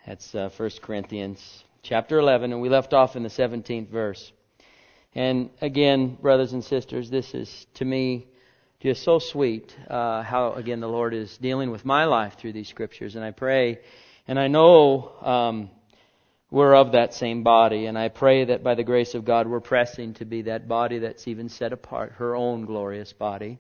That's 1 Corinthians chapter 11, and we left off in the 17th verse. And again, brothers and sisters, this is, to me, just so sweet how, again, the Lord is dealing with my life through these Scriptures. And I pray, and I know we're of that same body, and I pray that by the grace of God we're pressing to be that body that's even set apart, her own glorious body.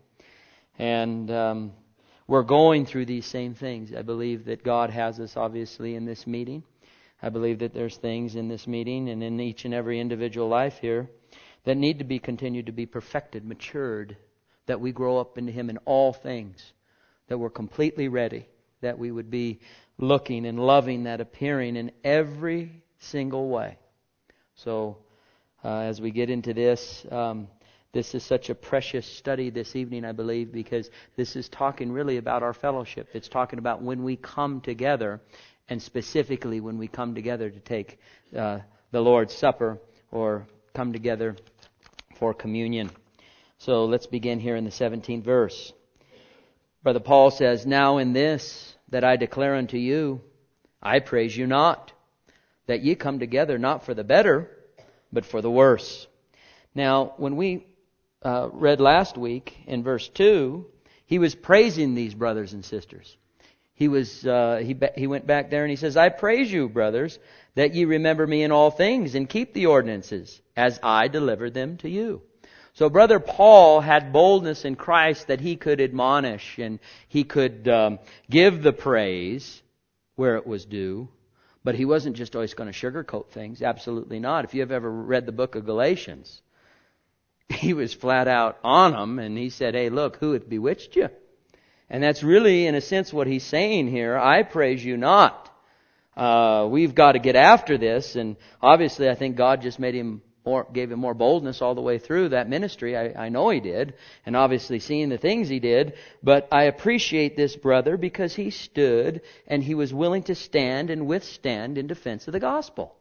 And we're going through these same things. I believe that God has us, obviously, in this meeting. I believe that there's things in this meeting and in each and every individual life here that need to be continued to be perfected, matured, that we grow up into Him in all things, that we're completely ready, that we would be looking and loving that appearing in every single way. So, as we get into this, this is such a precious study this evening, I believe, because this is talking really about our fellowship. It's talking about when we come together, and specifically when we come together to take the Lord's Supper or come together for communion. So let's begin here in the 17th verse. Brother Paul says, "Now in this that I declare unto you, I praise you not, that ye come together not for the better, but for the worse." Now, when we read last week in verse 2, he was praising these brothers and sisters. He went back there and he says, "I praise you, brothers, that ye remember me in all things and keep the ordinances as I delivered them to you." So Brother Paul had boldness in Christ that he could admonish and he could give the praise where it was due. But he wasn't just always going to sugarcoat things. Absolutely not. If you've ever read the book of Galatians, he was flat out on them, and he said, "Hey, look, who hath bewitched you?" And that's really, in a sense, what he's saying here. I praise you not. We've got to get after this, and obviously I think God just gave him more boldness all the way through that ministry. I know He did, and obviously seeing the things he did. But I appreciate this brother because he stood and he was willing to stand and withstand in defense of the gospel.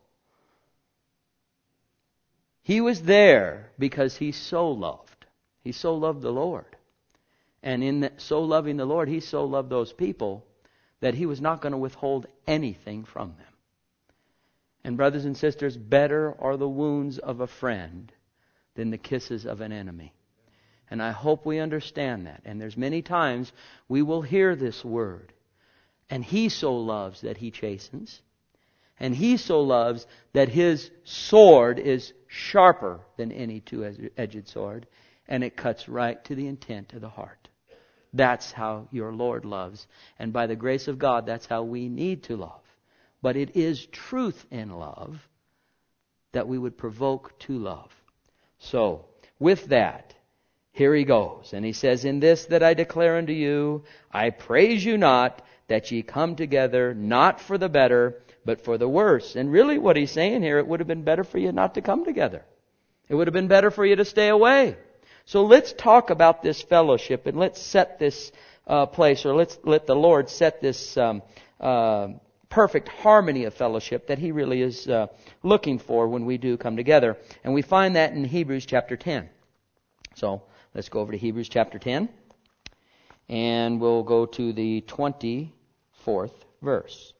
He was there because he so loved. He so loved the Lord. And in so loving the Lord, he so loved those people that he was not going to withhold anything from them. And brothers and sisters, better are the wounds of a friend than the kisses of an enemy. And I hope we understand that. And there's many times we will hear this word. And He so loves that He chastens. And He so loves that His sword is sharper than any two-edged sword. And it cuts right to the intent of the heart. That's how your Lord loves. And by the grace of God, that's how we need to love. But it is truth in love that we would provoke to love. So, with that, here he goes. And he says, "In this that I declare unto you, I praise you not, that ye come together not for the better, but for the worse." And really what he's saying here, it would have been better for you not to come together. It would have been better for you to stay away. So let's talk about this fellowship, and let's set this place, or let's let the Lord set this perfect harmony of fellowship that He really is looking for when we do come together. And we find that in Hebrews chapter 10. So let's go over to Hebrews chapter 10. And we'll go to the 24th verse.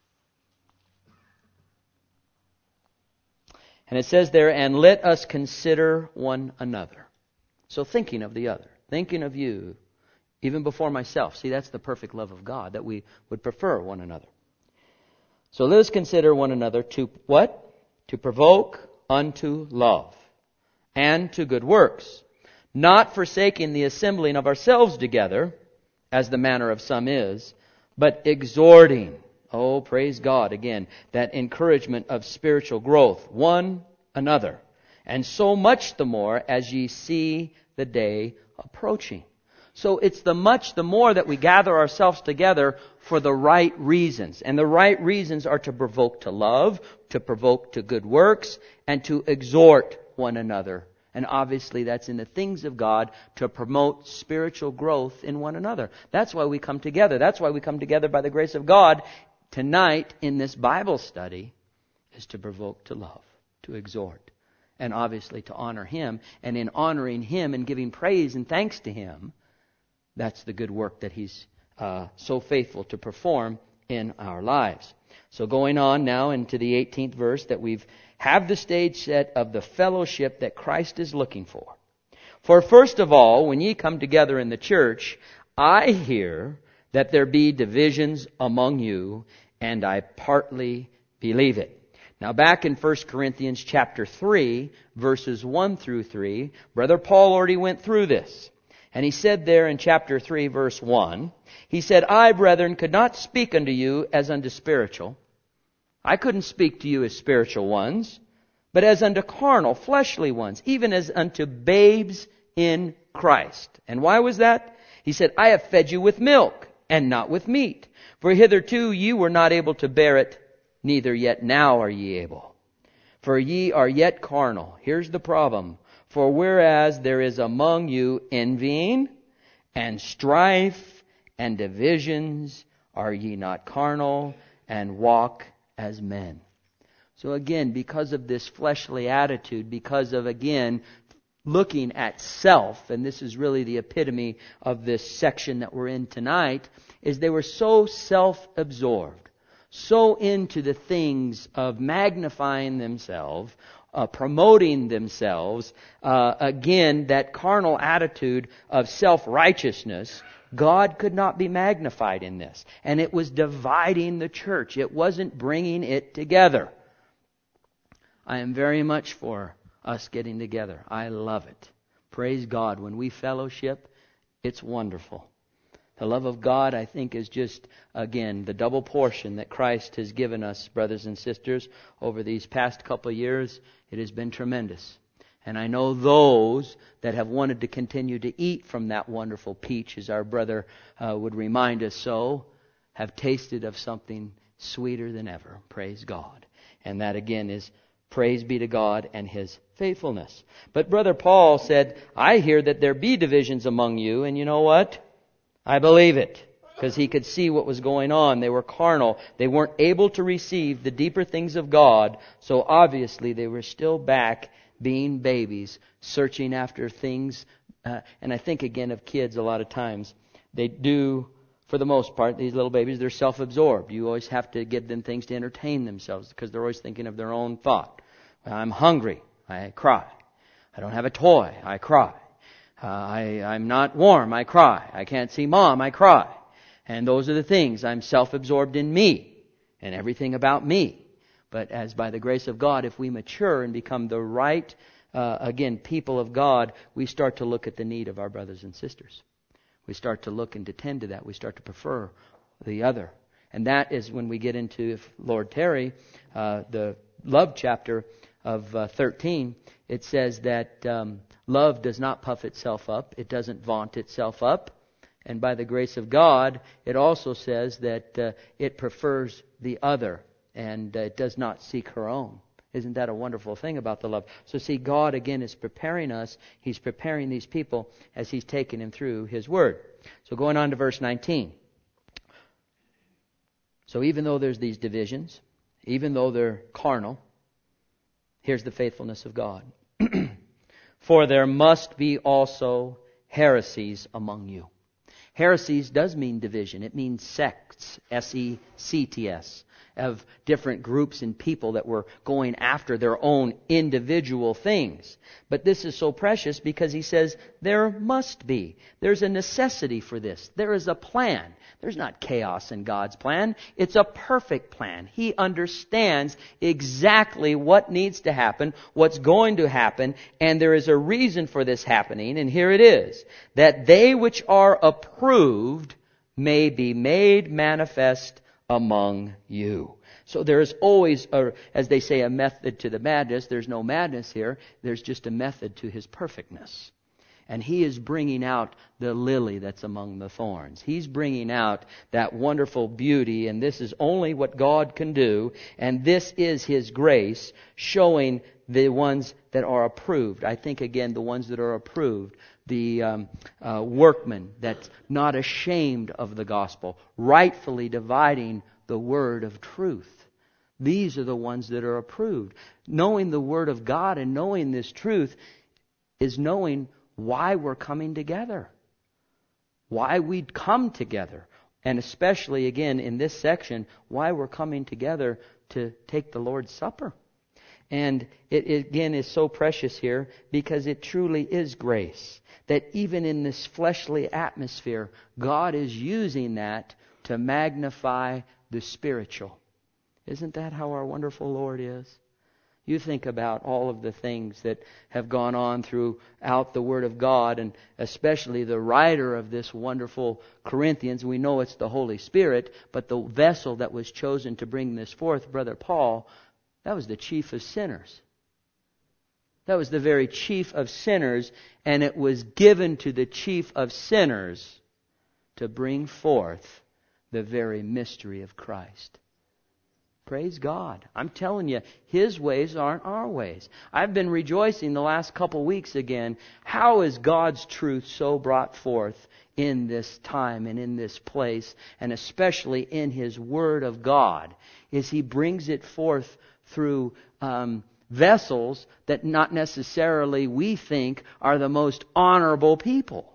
And it says there, "And let us consider one another." So thinking of the other, thinking of you, even before myself. See, that's the perfect love of God, that we would prefer one another. So let us consider one another to what? To provoke unto love and to good works, not forsaking the assembling of ourselves together, as the manner of some is, but exhorting. Oh, praise God again, that encouragement of spiritual growth, one another. And so much the more as ye see the day approaching. So it's the more that we gather ourselves together for the right reasons. And the right reasons are to provoke to love, to provoke to good works, and to exhort one another. And obviously that's in the things of God, to promote spiritual growth in one another. That's why we come together. That's why we come together by the grace of God tonight in this Bible study, is to provoke to love, to exhort, and obviously to honor Him. And in honoring Him and giving praise and thanks to Him, that's the good work that He's so faithful to perform in our lives. So going on now into the 18th verse, that we've have the stage set of the fellowship that Christ is looking for. For first of all, when ye come together in the church, I hear that there be divisions among you, and I partly believe it. Now back in 1 Corinthians chapter 3, verses 1 through 3, Brother Paul already went through this. And he said there in chapter 3, verse 1, he said, I, brethren, could not speak unto you as unto spiritual. I couldn't speak to you as spiritual ones, but as unto carnal, fleshly ones, even as unto babes in Christ. And why was that? He said, I have fed you with milk, and not with meat. For hitherto ye were not able to bear it, neither yet now are ye able. For ye are yet carnal. Here's the problem. For whereas there is among you envying, and strife, and divisions, are ye not carnal, and walk as men? So again, because of this fleshly attitude, because of, again, looking at self, and this is really the epitome of this section that we're in tonight, is they were so self-absorbed, so into the things of magnifying themselves, promoting themselves, again, that carnal attitude of self-righteousness. God could not be magnified in this. And it was dividing the church. It wasn't bringing it together. I am very much for us getting together. I love it. Praise God. When we fellowship, it's wonderful. The love of God, I think, is just, again, the double portion that Christ has given us, brothers and sisters, over these past couple of years. It has been tremendous. And I know those that have wanted to continue to eat from that wonderful peach, as our brother would remind us so, have tasted of something sweeter than ever. Praise God. And that again is praise be to God and His faithfulness. But Brother Paul said, I hear that there be divisions among you, and you know what? I believe it. Because he could see what was going on. They were carnal. They weren't able to receive the deeper things of God. So obviously they were still back being babies, searching after things. And I think again of kids a lot of times. They do, for the most part, these little babies, they're self-absorbed. You always have to give them things to entertain themselves because they're always thinking of their own thought. I'm hungry. I cry. I don't have a toy. I cry. I'm not warm. I cry. I can't see Mom. I cry. And those are the things. I'm self-absorbed in me and everything about me. But as by the grace of God, if we mature and become the right, again, people of God, we start to look at the need of our brothers and sisters. We start to look and to tend to that. We start to prefer the other. And that is when we get into, if Lord tarry, the love chapter of 13. It says that love does not puff itself up. It doesn't vaunt itself up. And by the grace of God, it also says that it prefers the other and it does not seek her own. Isn't that a wonderful thing about the love? So see, God again is preparing us. He's preparing these people as He's taken them through His Word. So going on to verse 19. So even though there's these divisions, even though they're carnal, here's the faithfulness of God. For there must be also heresies among you. Heresies does mean division. It means sects, S-E-C-T-S, of different groups and people that were going after their own individual things. But this is so precious because he says there must be. There's a necessity for this. There is a plan. There's not chaos in God's plan. It's a perfect plan. He understands exactly what needs to happen, what's going to happen, and there is a reason for this happening, and here it is, that they which are approved may be made manifest among you. So there is always, as they say, a method to the madness. There's no madness here. There's just a method to His perfectness. And He is bringing out the lily that's among the thorns. He's bringing out that wonderful beauty, and this is only what God can do. And this is His grace showing the ones that are approved. I think, again, the ones that are approved, the workman that's not ashamed of the gospel, rightfully dividing the word of truth. These are the ones that are approved. Knowing the Word of God and knowing this truth is knowing why we're coming together. Why we'd come together. And especially, again, in this section, why we're coming together to take the Lord's Supper. And it again is so precious here because it truly is grace. That even in this fleshly atmosphere, God is using that to magnify the spiritual. Isn't that how our wonderful Lord is? You think about all of the things that have gone on throughout the Word of God, and especially the writer of this wonderful Corinthians. We know it's the Holy Spirit, but the vessel that was chosen to bring this forth, Brother Paul, that was the chief of sinners. That was the very chief of sinners, and it was given to the chief of sinners to bring forth the very mystery of Christ. Praise God. I'm telling you, His ways aren't our ways. I've been rejoicing the last couple weeks again. How is God's truth so brought forth in this time and in this place, and especially in His Word of God, is He brings it forth through vessels that not necessarily we think are the most honorable people.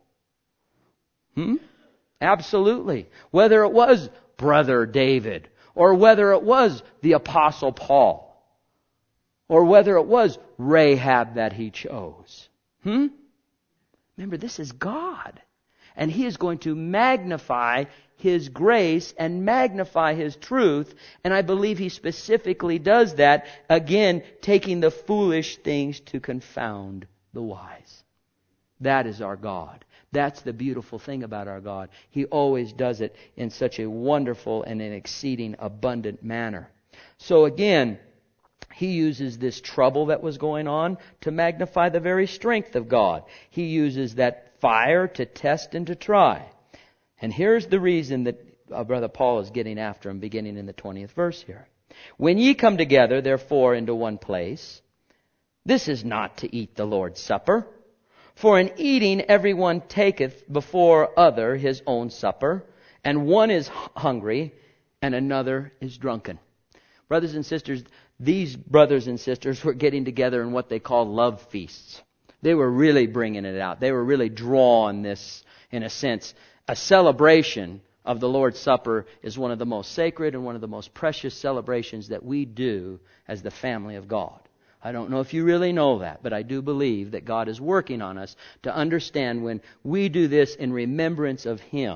Absolutely. Whether it was Brother David, or whether it was the Apostle Paul, or whether it was Rahab that he chose. Remember, this is God. And He is going to magnify His grace and magnify His truth. And I believe He specifically does that, again, taking the foolish things to confound the wise. That is our God. That's the beautiful thing about our God. He always does it in such a wonderful and an exceeding abundant manner. So again, He uses this trouble that was going on to magnify the very strength of God. He uses that fire to test and to try. And here's the reason that Brother Paul is getting after him, beginning in the 20th verse here. When ye come together, therefore, into one place, this is not to eat the Lord's Supper. For in eating everyone taketh before other his own supper, and one is hungry, and another is drunken. Brothers and sisters, these brothers and sisters were getting together in what they call love feasts. They were really bringing it out. They were really drawing this, in a sense. A celebration of the Lord's Supper is one of the most sacred and one of the most precious celebrations that we do as the family of God. I don't know if you really know that, but I do believe that God is working on us to understand when we do this in remembrance of Him.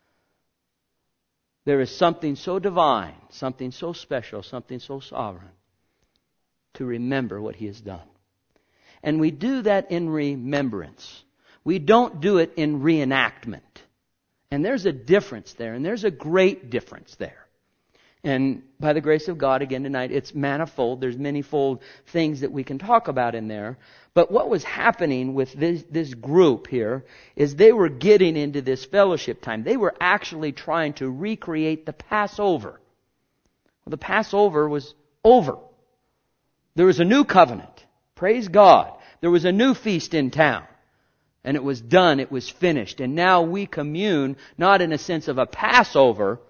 There is something so divine, something so special, something so sovereign to remember what He has done. And we do that in remembrance. We don't do it in reenactment. And there's a difference there, and there's a great difference there. And by the grace of God, again tonight, it's manifold. There's manifold things that we can talk about in there. But what was happening with this group here is they were getting into this fellowship time. They were actually trying to recreate the Passover. Well, the Passover was over. There was a new covenant. Praise God. There was a new feast in town. And it was done. It was finished. And now we commune, not in a sense of a Passover.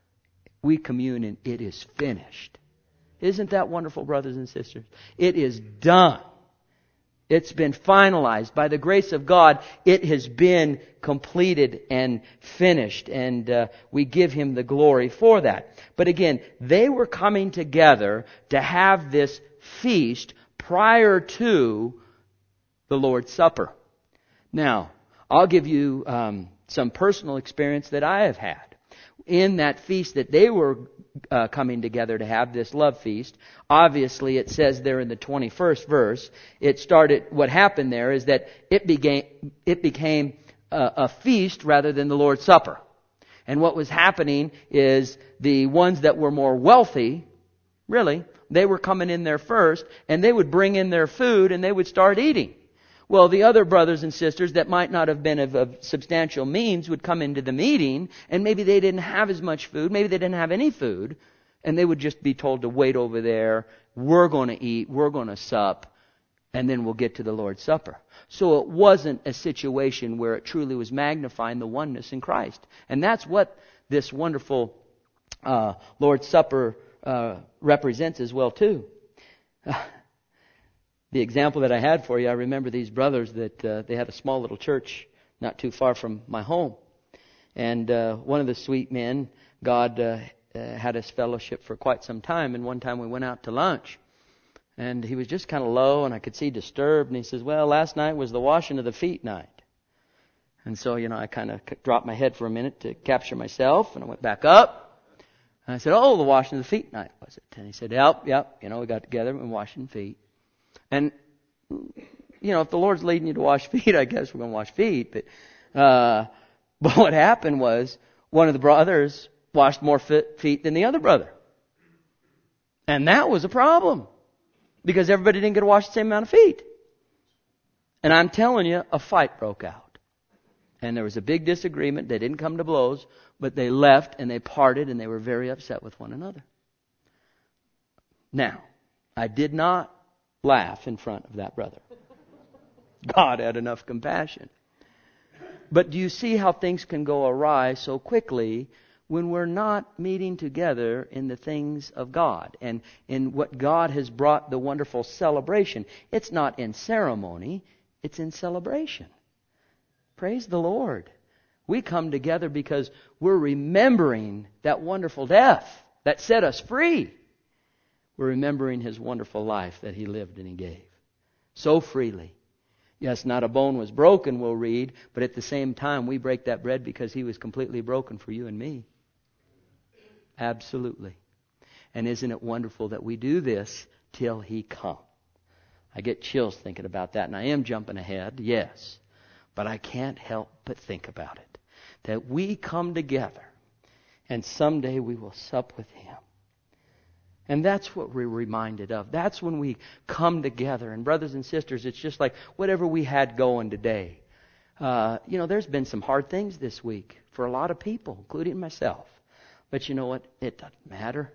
We commune and it is finished. Isn't that wonderful, brothers and sisters? It is done. It's been finalized. By the grace of God, it has been completed and finished. And we give Him the glory for that. But again, they were coming together to have this feast prior to the Lord's Supper. Now, I'll give you some personal experience that I have had. In that feast that they were coming together to have, this love feast, obviously it says there in the 21st verse, what happened there is that it became a feast rather than the Lord's Supper. And what was happening is the ones that were more wealthy, really, they were coming in there first, and they would bring in their food and they would start eating. Well, the other brothers and sisters that might not have been of substantial means would come into the meeting, and maybe they didn't have as much food, maybe they didn't have any food, and they would just be told to wait over there, we're going to eat, we're going to sup, and then we'll get to the Lord's Supper. So it wasn't a situation where it truly was magnifying the oneness in Christ. And that's what this wonderful Lord's Supper represents as well too. The example that I had for you, I remember these brothers that they had a small little church not too far from my home. And one of the sweet men, God had us fellowship for quite some time. And one time we went out to lunch. And he was just kind of low, and I could see disturbed. And he says, well, last night was the washing of the feet night. And so, I kind of dropped my head for a minute to capture myself. And I went back up. And I said, oh, the washing of the feet night, was it? And he said, yep. We got together and washing feet. And, if the Lord's leading you to wash feet, I guess we're going to wash feet. But what happened was one of the brothers washed more feet than the other brother. And that was a problem. Because everybody didn't get to wash the same amount of feet. And I'm telling you, a fight broke out. And there was a big disagreement. They didn't come to blows, but they left and they parted and they were very upset with one another. Now, I did not laugh in front of that brother. God had enough compassion. But do you see how things can go awry so quickly when we're not meeting together in the things of God and in what God has brought, the wonderful celebration? It's not in ceremony, it's in celebration. Praise the Lord. We come together because we're remembering that wonderful death that set us free. We're remembering His wonderful life that He lived and He gave so freely. Yes, not a bone was broken, we'll read, but at the same time we break that bread because He was completely broken for you and me. Absolutely. And isn't it wonderful that we do this till He come? I get chills thinking about that, and I am jumping ahead, yes. But I can't help but think about it. That we come together, and someday we will sup with Him. And that's what we're reminded of. That's when we come together. And brothers and sisters, it's just like whatever we had going today. There's been some hard things this week for a lot of people, including myself. But you know what? It doesn't matter.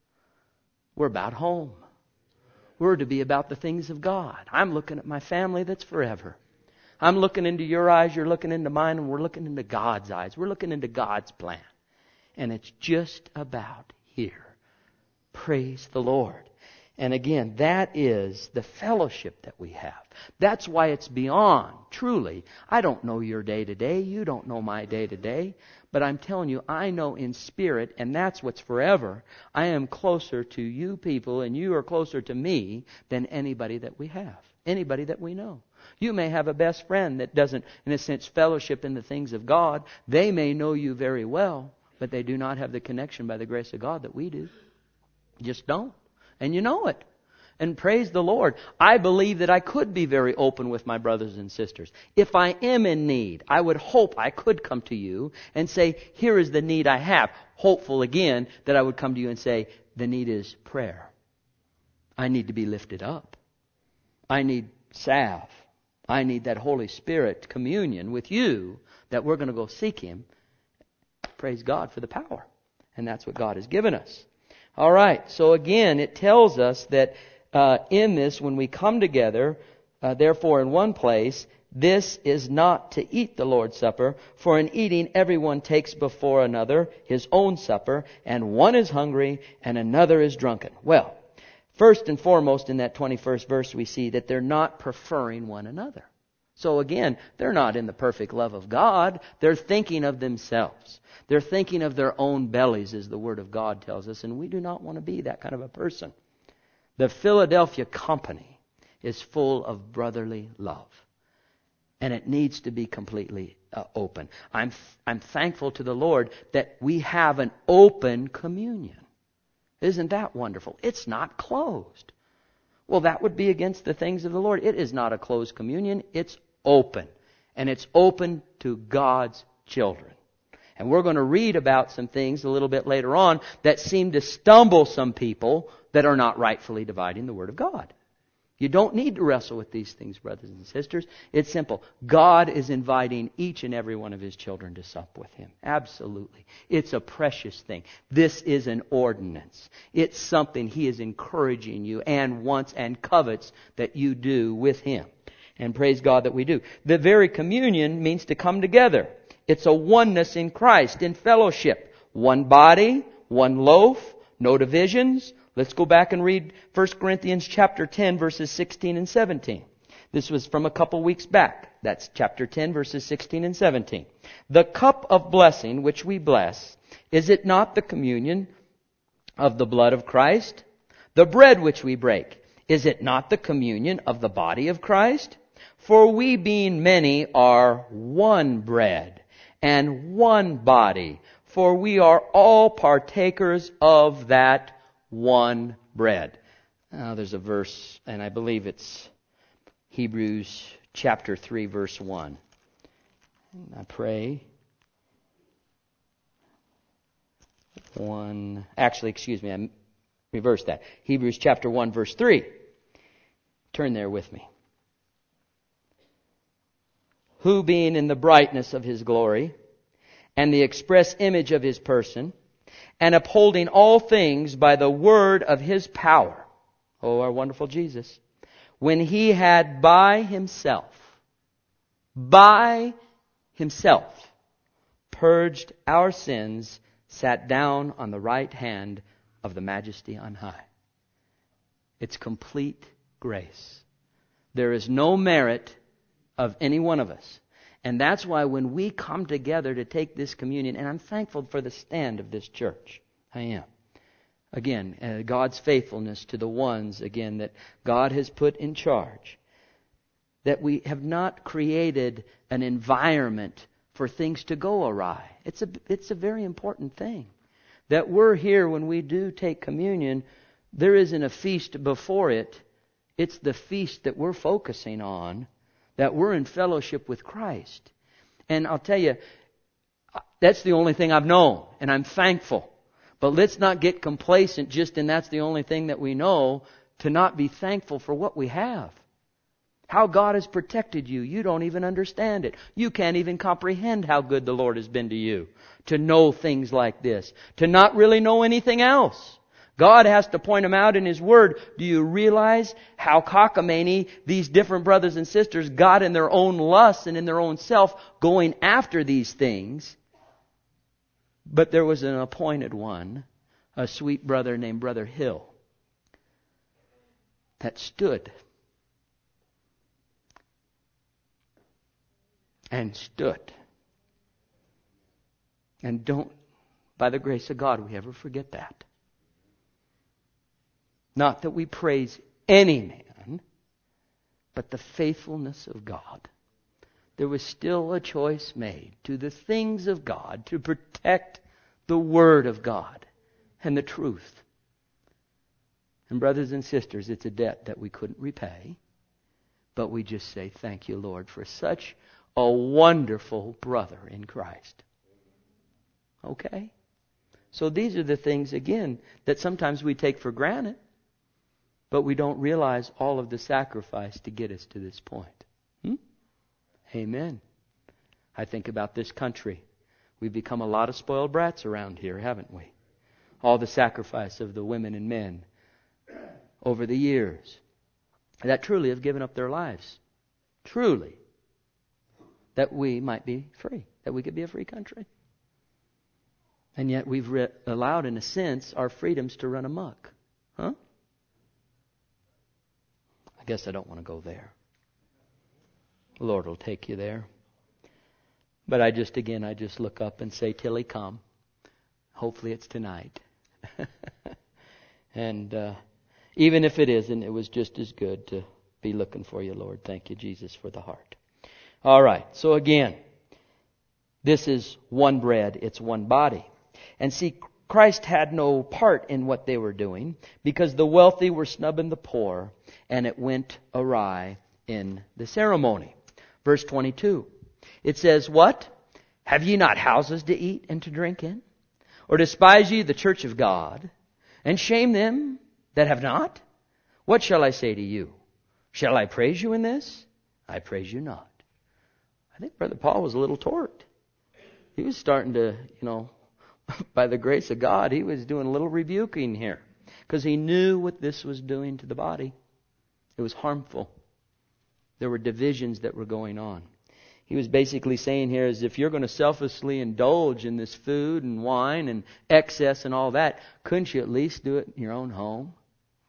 We're about home. We're to be about the things of God. I'm looking at my family that's forever. I'm looking into your eyes, you're looking into mine, and we're looking into God's eyes. We're looking into God's plan. And it's just about here. Praise the Lord. And again, that is the fellowship that we have. That's why it's beyond, truly. I don't know your day to day. You don't know my day to day. But I'm telling you, I know in spirit, and that's what's forever. I am closer to you people, and you are closer to me than anybody that we have. Anybody that we know. You may have a best friend that doesn't, in a sense, fellowship in the things of God. They may know you very well, but they do not have the connection by the grace of God that we do. Just don't. And you know it. And praise the Lord. I believe that I could be very open with my brothers and sisters. If I am in need, I would hope I could come to you and say, here is the need I have. Hopeful again that I would come to you and say, the need is prayer. I need to be lifted up. I need salve. I need that Holy Spirit communion with you that we're going to go seek Him. Praise God for the power. And that's what God has given us. All right. So again, it tells us that in this, when we come together, therefore in one place, this is not to eat the Lord's Supper, for in eating everyone takes before another his own supper, and one is hungry and another is drunken. Well, first and foremost in that 21st verse we see that they're not preferring one another. So again, they're not in the perfect love of God. They're thinking of themselves. They're thinking of their own bellies, as the Word of God tells us, and we do not want to be that kind of a person. The Philadelphia company is full of brotherly love, and it needs to be completely open. I'm thankful to the Lord that we have an open communion. Isn't that wonderful? It's not closed. Well, that would be against the things of the Lord. It is not a closed communion. It's open, and it's open to God's children. And we're going to read about some things a little bit later on that seem to stumble some people that are not rightfully dividing the Word of God. You don't need to wrestle with these things, brothers and sisters. It's simple. God is inviting each and every one of His children to sup with Him. Absolutely. It's a precious thing. This is an ordinance. It's something He is encouraging you and wants and covets that you do with Him. And praise God that we do. The very communion means to come together. It's a oneness in Christ, in fellowship. One body, one loaf, no divisions. Let's go back and read 1 Corinthians chapter 10, verses 16 and 17. This was from a couple weeks back. That's chapter 10, verses 16 and 17. The cup of blessing which we bless, is it not the communion of the blood of Christ? The bread which we break, is it not the communion of the body of Christ? For we being many are one bread and one body, for we are all partakers of that one bread. Now there's a verse, and I believe it's Hebrews chapter 3, verse 1. I pray. I reversed that. Hebrews chapter 1, verse 3. Turn there with me. Who being in the brightness of His glory, and the express image of His person, and upholding all things by the word of His power, oh, our wonderful Jesus, when He had by Himself, purged our sins, sat down on the right hand of the Majesty on high. It's complete grace. There is no merit of any one of us. And that's why when we come together to take this communion, and I'm thankful for the stand of this church. I am. Again, God's faithfulness to the ones, again, that God has put in charge. That we have not created an environment for things to go awry. It's a very important thing. That we're here when we do take communion, there isn't a feast before it. It's the feast that we're focusing on, that we're in fellowship with Christ. And I'll tell you, that's the only thing I've known, and I'm thankful. But let's not get complacent just in that's the only thing that we know, to not be thankful for what we have. How God has protected you. You don't even understand it. You can't even comprehend how good the Lord has been to you. To know things like this. To not really know anything else. God has to point them out in His Word. Do you realize how cockamamie these different brothers and sisters got in their own lust and in their own self going after these things? But there was an appointed one, a sweet brother named Brother Hill, that stood. And stood. And don't, by the grace of God, we ever forget that. Not that we praise any man, but the faithfulness of God. There was still a choice made to the things of God to protect the Word of God and the truth. And brothers and sisters, it's a debt that we couldn't repay, but we just say, thank you, Lord, for such a wonderful brother in Christ. Okay? So these are the things, again, that sometimes we take for granted, but we don't realize all of the sacrifice to get us to this point. Amen. I think about this country. We've become a lot of spoiled brats around here, haven't we? All the sacrifice of the women and men over the years that truly have given up their lives. Truly. That we might be free. That we could be a free country. And yet we've allowed, in a sense, our freedoms to run amok. Huh? I guess I don't want to go there. The Lord will take you there. But I just look up and say, till He come. Hopefully it's tonight. And even if it isn't, it was just as good to be looking for you, Lord. Thank you, Jesus, for the heart. All right. So again, this is one bread. It's one body. And see, Christ had no part in what they were doing because the wealthy were snubbing the poor, and it went awry in the ceremony. Verse 22. It says, what? Have ye not houses to eat and to drink in? Or despise ye the church of God, and shame them that have not? What shall I say to you? Shall I praise you in this? I praise you not. I think Brother Paul was a little torqued. He was starting to, by the grace of God, he was doing a little rebuking here. Because he knew what this was doing to the body. It was harmful. There were divisions that were going on. He was basically saying here is if you're going to selflessly indulge in this food and wine and excess and all that, couldn't you at least do it in your own home?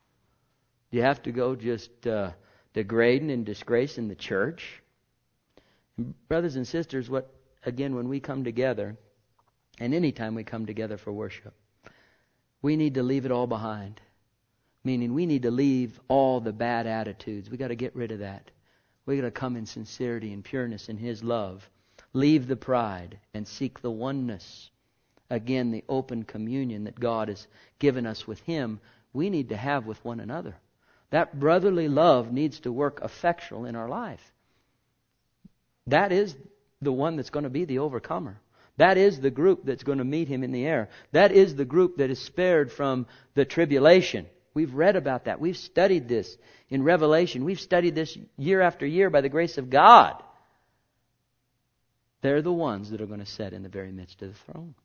Do you have to go just degrading and disgracing the church? Brothers and sisters, when we come together, and anytime we come together for worship, we need to leave it all behind. Meaning we need to leave all the bad attitudes. We got to get rid of that. We got to come in sincerity and pureness in His love. Leave the pride and seek the oneness. Again, the open communion that God has given us with Him, we need to have with one another. That brotherly love needs to work effectual in our life. That is the one that's going to be the overcomer. That is the group that's going to meet Him in the air. That is the group that is spared from the tribulation. We've read about that. We've studied this in Revelation. We've studied this year after year by the grace of God. They're the ones that are going to sit in the very midst of the throne.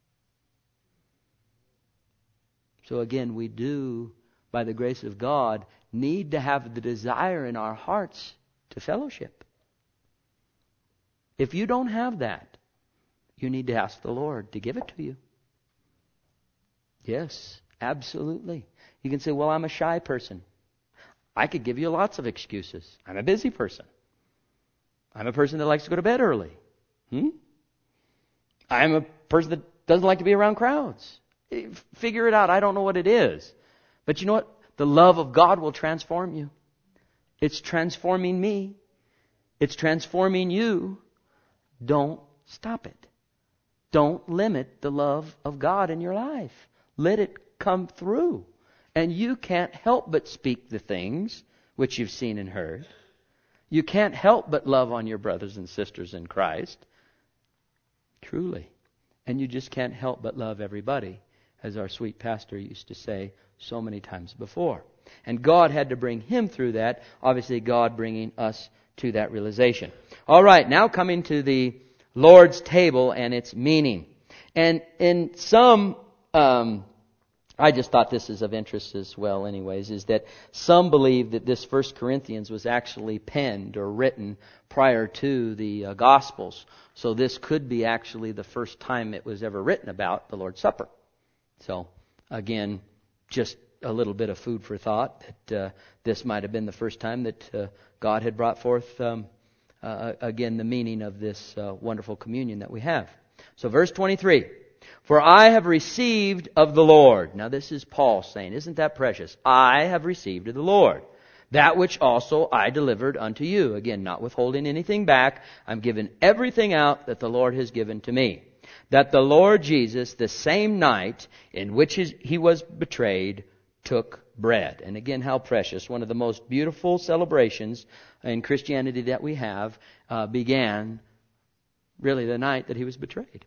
So again, we do, by the grace of God, need to have the desire in our hearts to fellowship. If you don't have that, you need to ask the Lord to give it to you. Yes, absolutely. You can say, well, I'm a shy person. I could give you lots of excuses. I'm a busy person. I'm a person that likes to go to bed early. I'm a person that doesn't like to be around crowds. Figure it out. I don't know what it is. But you know what? The love of God will transform you. It's transforming me. It's transforming you. Don't stop it. Don't limit the love of God in your life. Let it come through. And you can't help but speak the things which you've seen and heard. You can't help but love on your brothers and sisters in Christ. Truly. And you just can't help but love everybody, as our sweet pastor used to say so many times before. And God had to bring him through that. Obviously, God bringing us to that realization. All right, now coming to the Lord's table and its meaning. And in some, I just thought this is of interest as well anyways, is that some believe that this 1 Corinthians was actually penned or written prior to the Gospels. So this could be actually the first time it was ever written about the Lord's Supper. So, again, just a little bit of food for thought that this might have been the first time that God had brought forth, again, the meaning of this wonderful communion that we have. So, verse 23. For I have received of the Lord. Now, this is Paul saying, isn't that precious? I have received of the Lord that which also I delivered unto you. Again, not withholding anything back. I'm giving everything out that the Lord has given to me. That the Lord Jesus, the same night in which he was betrayed, took bread. And again, how precious. One of the most beautiful celebrations in Christianity that we have began really the night that he was betrayed.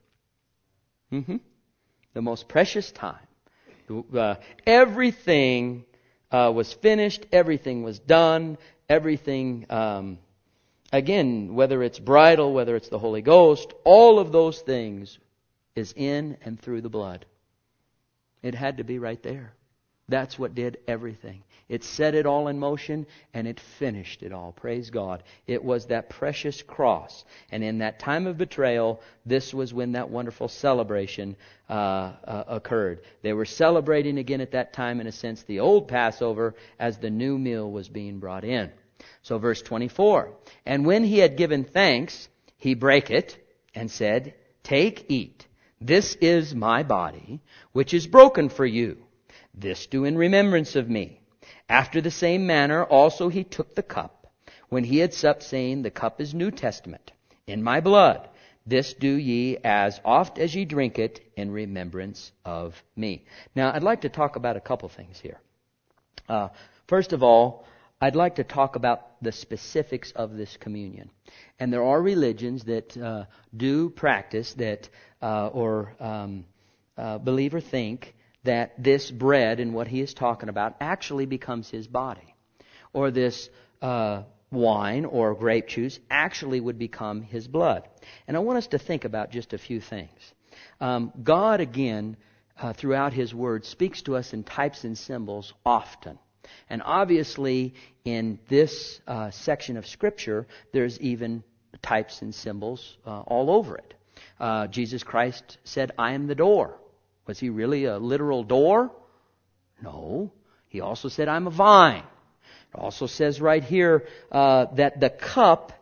The most precious time. Everything was finished. Everything was done. Everything, again, whether it's bridal, whether it's the Holy Ghost, all of those things is in and through the blood. It had to be right there. That's what did everything. It set it all in motion and it finished it all. Praise God. It was that precious cross. And in that time of betrayal, this was when that wonderful celebration occurred. They were celebrating again at that time, in a sense, the old Passover as the new meal was being brought in. So verse 24. And when he had given thanks, he brake it and said, Take, eat. This is my body, which is broken for you. This do in remembrance of me. After the same manner also he took the cup, when he had supped, saying, The cup is New Testament, in my blood. This do ye as oft as ye drink it in remembrance of me. Now, I'd like to talk about a couple things here. First of all, I'd like to talk about the specifics of this communion. And there are religions that do practice that believe or think that this bread and what he is talking about actually becomes his body. Or this wine or grape juice actually would become his blood. And I want us to think about just a few things. God, again, throughout his word, speaks to us in types and symbols often. And obviously, in this section of Scripture, there's even types and symbols all over it. Jesus Christ said, I am the door. Was he really a literal door? No. He also said, I'm a vine. It also says right here that the cup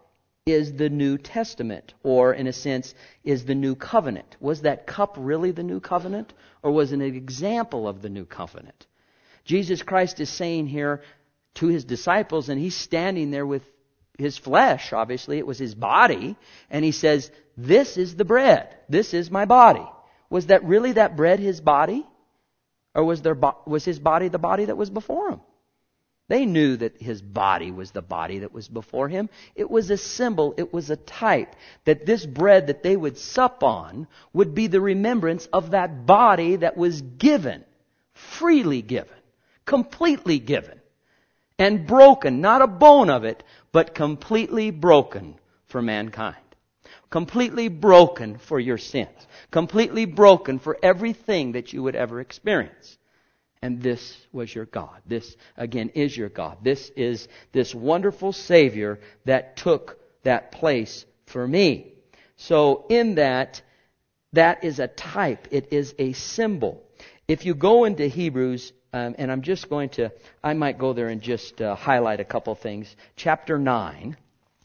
is the New Testament, or in a sense, is the New Covenant. Was that cup really the New Covenant, or was it an example of the New Covenant? Jesus Christ is saying here to His disciples, and He's standing there with His flesh, obviously, it was His body, and He says, this is the bread, this is my body. Was that really that bread His body? Or was His body the body that was before Him? They knew that His body was the body that was before Him. It was a symbol, it was a type, that this bread that they would sup on would be the remembrance of that body that was given, freely given, completely given, and broken, not a bone of it, but completely broken for mankind. Completely broken for your sins. Completely broken for everything that you would ever experience. And this was your God. This, again, is your God. This is this wonderful Savior that took that place for me. So in that is a type. It is a symbol. If you go into Hebrews, and I might go there and just highlight a couple things. Chapter 9,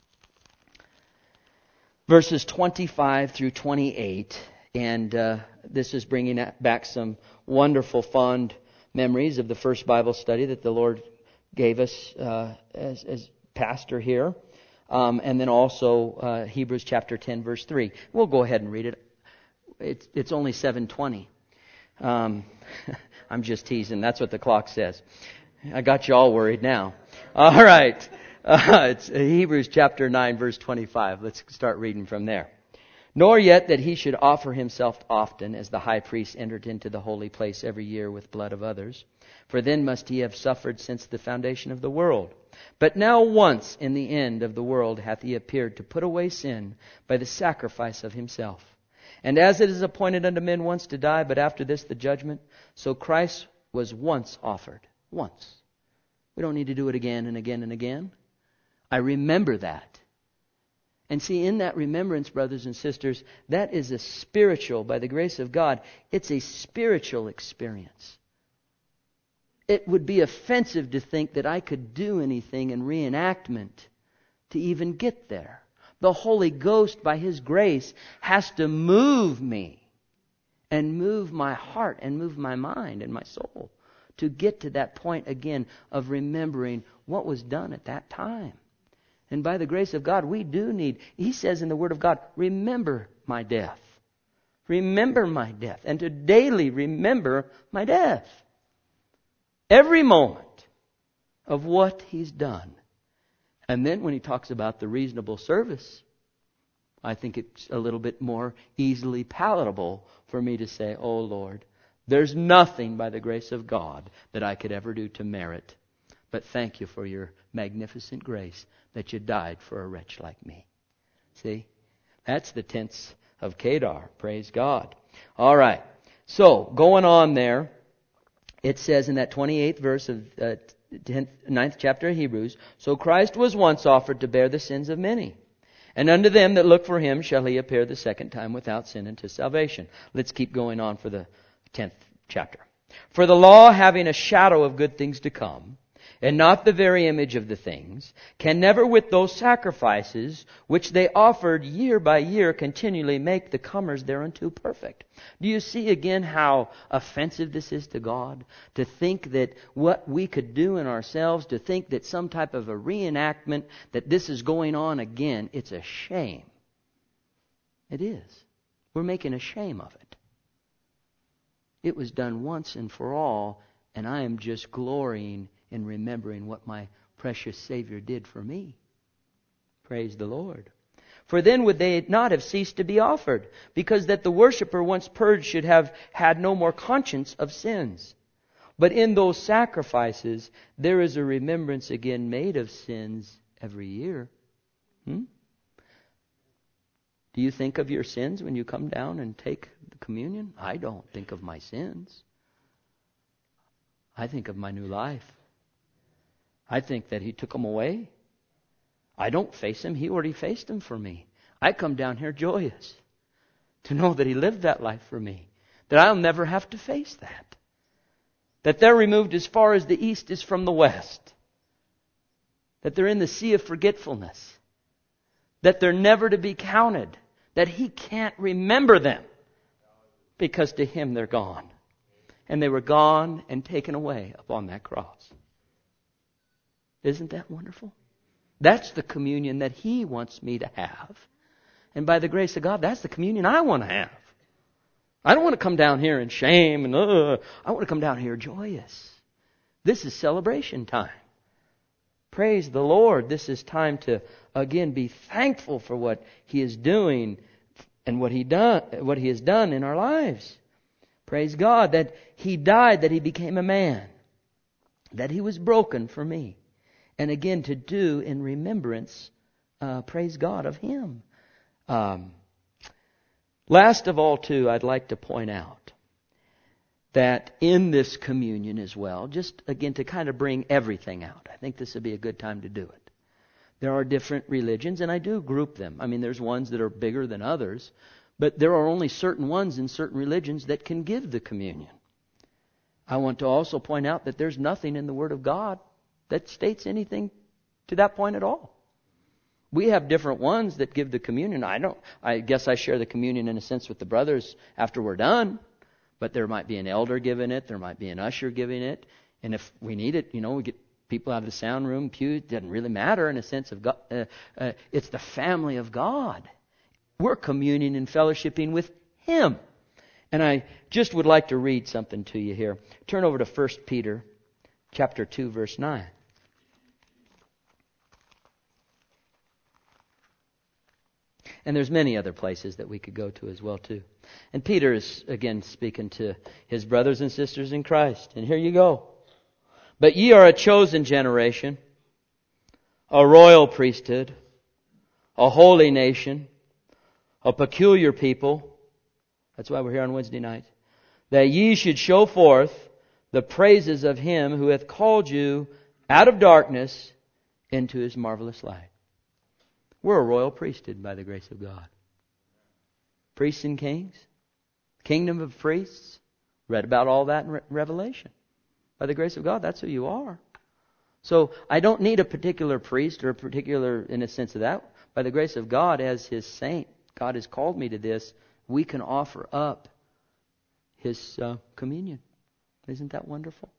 verses 25 through 28. And this is bringing back some wonderful, fond memories of the first Bible study that the Lord gave us as pastor here. And then also Hebrews chapter 10, verse 3. We'll go ahead and read it. It's only 7:20. I'm just teasing. That's what the clock says. I got you all worried now. All right. It's Hebrews chapter 9, verse 25. Let's start reading from there. Nor yet that He should offer Himself often, as the high priest entered into the holy place every year with blood of others. For then must He have suffered since the foundation of the world. But now once in the end of the world hath He appeared to put away sin by the sacrifice of Himself. And as it is appointed unto men once to die, but after this the judgment, so Christ was once offered. Once. We don't need to do it again and again and again. I remember that. And see, in that remembrance, brothers and sisters, that is a spiritual, by the grace of God, it's a spiritual experience. It would be offensive to think that I could do anything in reenactment to even get there. The Holy Ghost, by His grace, has to move me and move my heart and move my mind and my soul to get to that point again of remembering what was done at that time. And by the grace of God, we do need, He says in the Word of God, remember my death. Remember my death. And to daily remember my death. Every moment of what He's done. And then when He talks about the reasonable service, I think it's a little bit more easily palatable for me to say, oh Lord, there's nothing by the grace of God that I could ever do to merit. But thank You for Your magnificent grace that You died for a wretch like me. See? That's the tense of Kedar. Praise God. All right. So, going on there, it says in that 28th verse of 9th chapter of Hebrews, so Christ was once offered to bear the sins of many. And unto them that look for Him shall He appear the second time without sin unto salvation. Let's keep going on for the 10th chapter. For the law, having a shadow of good things to come, and not the very image of the things, can never with those sacrifices which they offered year by year continually make the comers thereunto perfect. Do you see again how offensive this is to God? To think that what we could do in ourselves, to think that some type of a reenactment, that this is going on again, it's a shame. It is. We're making a shame of it. It was done once and for all, and I am just glorying in remembering what my precious Savior did for me. Praise the Lord. For then would they not have ceased to be offered, because that the worshipper once purged should have had no more conscience of sins. But in those sacrifices there is a remembrance again made of sins every year. Do you think of your sins when you come down and take the communion? I don't think of my sins. I think of my new life. I think that He took them away. I don't face Him. He already faced them for me. I come down here joyous to know that He lived that life for me. That I'll never have to face that. That they're removed as far as the east is from the west. That they're in the sea of forgetfulness. that they're never to be counted, that He can't remember them, because to Him they're gone. And they were gone and taken away upon that cross. Isn't that wonderful? That's the communion that He wants me to have. And by the grace of God, that's the communion I want to have. I don't want to come down here in shame and I want to come down here joyous. This is celebration time. Praise the Lord. This is time to again be thankful for what He is doing and what He has done in our lives. Praise God that He died, that He became a man, that He was broken for me. And again to do in remembrance, praise God, of Him. Last of all, too, I'd like to point out that in this communion as well, just again to kind of bring everything out. I think this would be a good time to do it. There are different religions, and I do group them. I mean, there's ones that are bigger than others, but there are only certain ones in certain religions that can give the communion. I want to also point out that there's nothing in the Word of God that states anything to that point at all. We have different ones that give the communion. I guess I share the communion in a sense with the brothers after we're done. But there might be an elder giving it. There might be an usher giving it. And if we need it, we get people out of the sound room, pew. It doesn't really matter in a sense of God. It's the family of God. We're communing and fellowshipping with Him. And I just would like to read something to you here. Turn over to 1 Peter chapter 2, verse 9. And there's many other places that we could go to as well too. And Peter is again speaking to his brothers and sisters in Christ. And here you go. But ye are a chosen generation, a royal priesthood, a holy nation, a peculiar people. That's why we're here on Wednesday night. That ye should show forth the praises of Him who hath called you out of darkness into His marvelous light. We're a royal priesthood by the grace of God. Priests and kings. Kingdom of priests. Read about all that in Revelation. By the grace of God, that's who you are. So I don't need a particular priest or a particular, in a sense of that. By the grace of God, as His saint, God has called me to this. We can offer up His communion. Isn't that wonderful?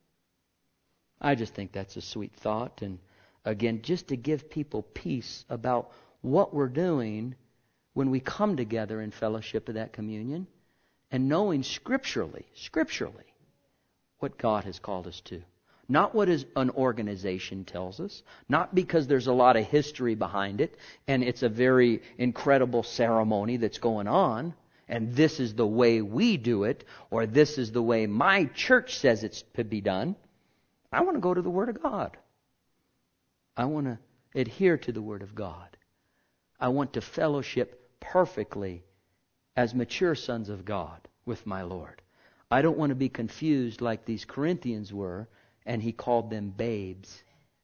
I just think that's a sweet thought. And again, just to give people peace about what we're doing when we come together in fellowship of that communion and knowing scripturally, what God has called us to. Not what an organization tells us. Not because there's a lot of history behind it and it's a very incredible ceremony that's going on and this is the way we do it or this is the way my church says it's to be done. I want to go to the Word of God. I want to adhere to the Word of God. I want to fellowship perfectly as mature sons of God with my Lord. I don't want to be confused like these Corinthians were, and he called them babes.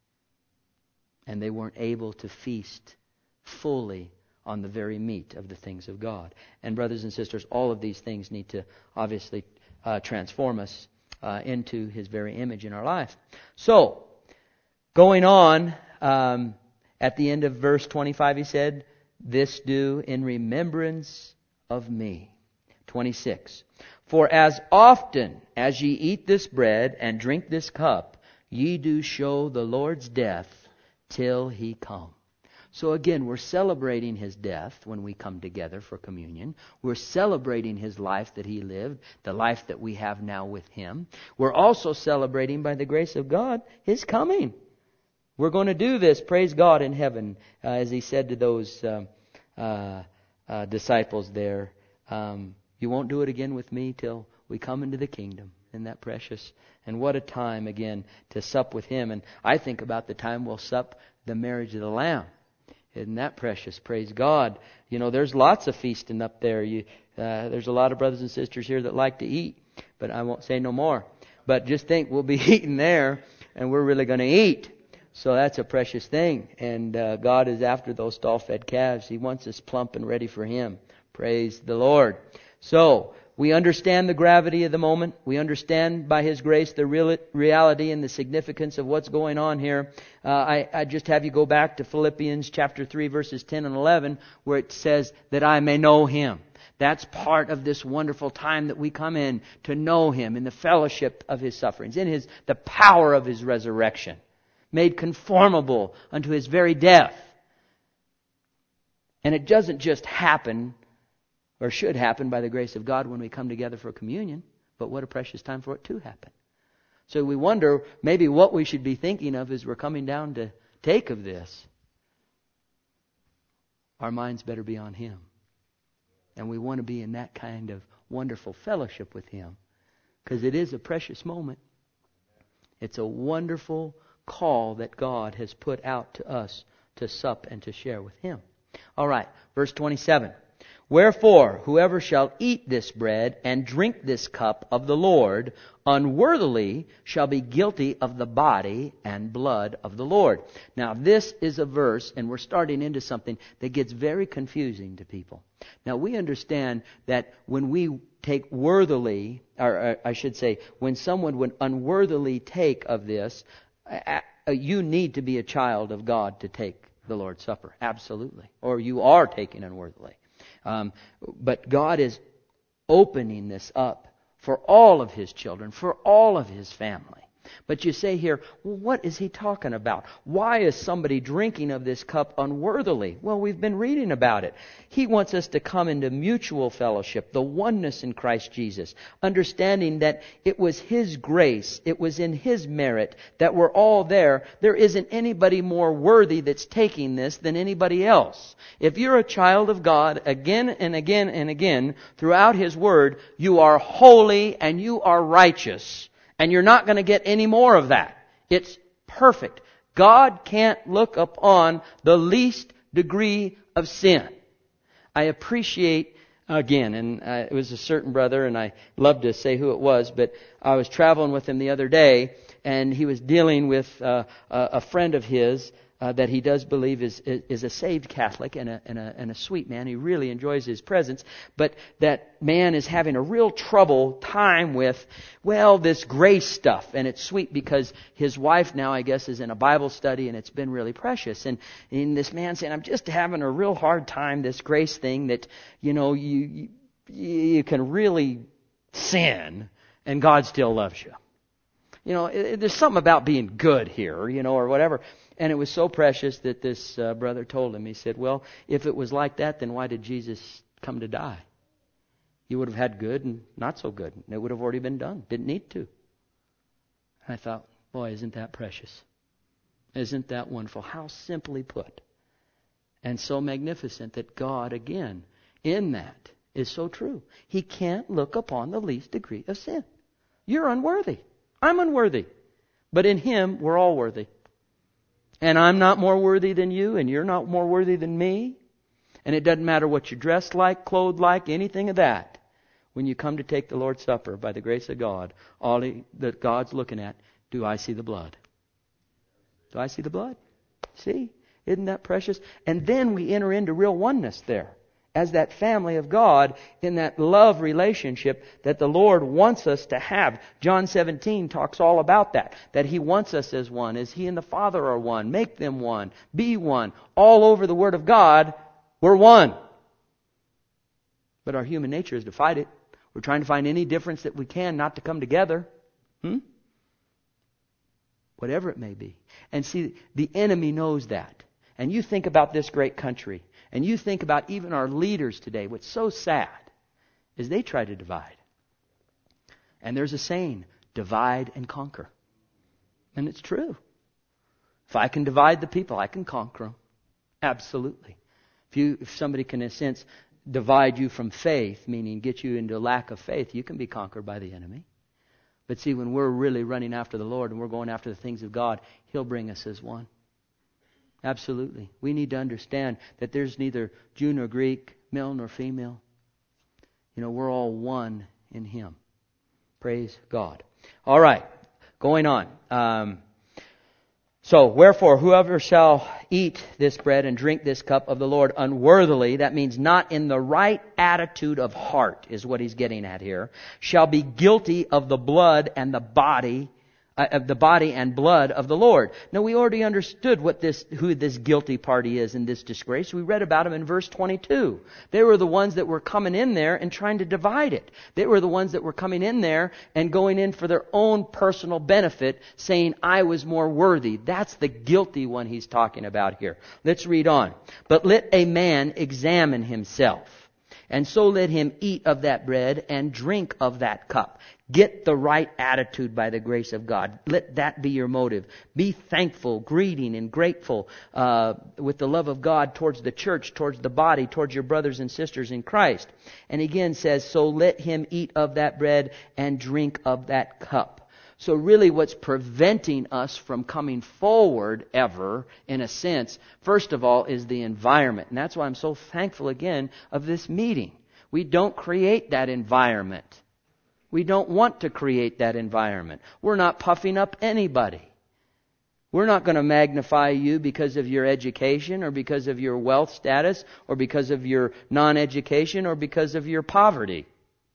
And they weren't able to feast fully on the very meat of the things of God. And brothers and sisters, all of these things need to obviously transform us into His very image in our life. So, going on, at the end of verse 25 he said, "This do in remembrance of me." 26. "For as often as ye eat this bread and drink this cup, ye do show the Lord's death till He come." So again, we're celebrating His death when we come together for communion. We're celebrating His life that He lived, the life that we have now with Him. We're also celebrating, by the grace of God, His coming. We're going to do this, praise God, in heaven, as He said to those disciples there. You won't do it again with me till we come into the kingdom. Isn't that precious? And what a time, again, to sup with Him. And I think about the time we'll sup the marriage of the Lamb. Isn't that precious? Praise God. There's lots of feasting up there. There's a lot of brothers and sisters here that like to eat. But I won't say no more. But just think, we'll be eating there, and we're really going to eat. So that's a precious thing. And God is after those stall-fed calves. He wants us plump and ready for Him. Praise the Lord. So, we understand the gravity of the moment. We understand by His grace the reality and the significance of what's going on here. I just have you go back to Philippians chapter 3 verses 10 and 11 where it says that I may know Him. That's part of this wonderful time that we come in to know Him in the fellowship of His sufferings, in the power of His resurrection, made conformable unto His very death. And it doesn't just happen, or should happen by the grace of God when we come together for communion, but what a precious time for it to happen. So we wonder maybe what we should be thinking of as we're coming down to take of this. Our minds better be on Him. And we want to be in that kind of wonderful fellowship with Him. Because it is a precious moment. It's a wonderful call that God has put out to us to sup and to share with Him. All right, verse 27. Wherefore, whoever shall eat this bread and drink this cup of the Lord unworthily shall be guilty of the body and blood of the Lord. Now, this is a verse, and we're starting into something that gets very confusing to people. Now, we understand that when we take worthily, or I should say, when someone would unworthily take of this, you need to be a child of God to take the Lord's Supper. Absolutely. Or you are taking unworthily. But God is opening this up for all of His children, for all of His family. But you say here, well, what is He talking about? Why is somebody drinking of this cup unworthily? Well, we've been reading about it. He wants us to come into mutual fellowship, the oneness in Christ Jesus, understanding that it was His grace, it was in His merit that we're all there. There isn't anybody more worthy that's taking this than anybody else. If you're a child of God, again and again and again, throughout His Word, you are holy and you are righteous. And you're not going to get any more of that. It's perfect. God can't look upon the least degree of sin. I appreciate, again, and it was a certain brother, and I love to say who it was, but I was traveling with him the other day, and he was dealing with a friend of his that he does believe is a saved Catholic and a sweet man. He really enjoys his presence. But that man is having a real trouble time with, well, this grace stuff. And it's sweet because his wife now, I guess, is in a Bible study and it's been really precious. And this man saying, I'm just having a real hard time, this grace thing that, you can really sin and God still loves you. There's something about being good here, or whatever. And it was so precious that this brother told him, he said, well, if it was like that, then why did Jesus come to die? You would have had good and not so good. It would have already been done. Didn't need to. And I thought, boy, isn't that precious? Isn't that wonderful? How simply put. And so magnificent that God, again, in that is so true. He can't look upon the least degree of sin. You're unworthy. I'm unworthy. But in Him, we're all worthy. And I'm not more worthy than you, and you're not more worthy than me. And it doesn't matter what you're dressed like, clothed like, anything of that. When you come to take the Lord's Supper, by the grace of God, all that God's looking at, do I see the blood? Do I see the blood? See? Isn't that precious? And then we enter into real oneness there. As that family of God in that love relationship that the Lord wants us to have. John 17 talks all about that. That He wants us as one. As He and the Father are one. Make them one. Be one. All over the Word of God, we're one. But our human nature is to fight it. We're trying to find any difference that we can not to come together. Whatever it may be. And see, the enemy knows that. And you think about this great country. And you think about even our leaders today. What's so sad is they try to divide. And there's a saying, divide and conquer. And it's true. If I can divide the people, I can conquer them. Absolutely. If somebody can, in a sense, divide you from faith, meaning get you into a lack of faith, you can be conquered by the enemy. But see, when we're really running after the Lord and we're going after the things of God, He'll bring us as one. Absolutely. We need to understand that there's neither Jew nor Greek, male nor female. We're all one in Him. Praise God. All right. Going on. So, wherefore, whoever shall eat this bread and drink this cup of the Lord unworthily, that means not in the right attitude of heart, is what he's getting at here, shall be guilty of the blood and the body and blood of the Lord. Now we already understood who this guilty party is in this disgrace. We read about them in verse 22. They were the ones that were coming in there and trying to divide it. They were the ones that were coming in there and going in for their own personal benefit, saying, I was more worthy. That's the guilty one he's talking about here. Let's read on. But let a man examine himself, and so let him eat of that bread and drink of that cup. Get the right attitude by the grace of God. Let that be your motive. Be thankful, greeting, and grateful with the love of God towards the church, towards the body, towards your brothers and sisters in Christ. And again says, so let him eat of that bread and drink of that cup. So really what's preventing us from coming forward ever, in a sense, first of all, is the environment. And that's why I'm so thankful again of this meeting. We don't create that environment. We don't want to create that environment. We're not puffing up anybody. We're not going to magnify you because of your education or because of your wealth status or because of your non-education or because of your poverty.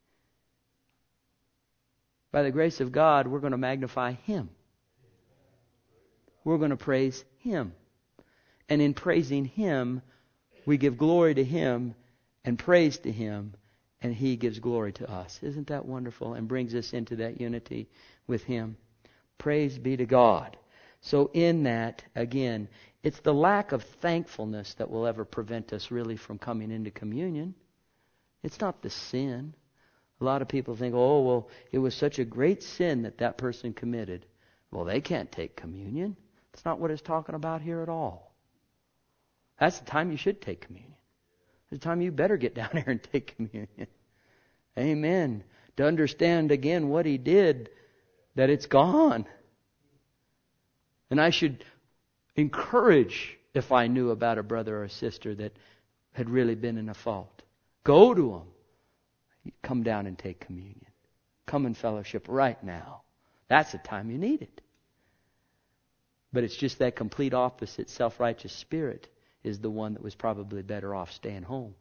By the grace of God, we're going to magnify Him. We're going to praise Him. And in praising Him, we give glory to Him and praise to Him, and He gives glory to us. Isn't that wonderful? And brings us into that unity with Him. Praise be to God. So in that, again, it's the lack of thankfulness that will ever prevent us really from coming into communion. It's not the sin. A lot of people think, oh, well, it was such a great sin that person committed. Well, they can't take communion. That's not what it's talking about here at all. That's the time you should take communion. It's the time you better get down here and take communion. Amen. To understand again what He did, that it's gone. And I should encourage, if I knew about a brother or a sister that had really been in a fault, go to them. Come down and take communion. Come in fellowship right now. That's the time you need it. But it's just that complete opposite, self-righteous spirit is the one that was probably better off staying home.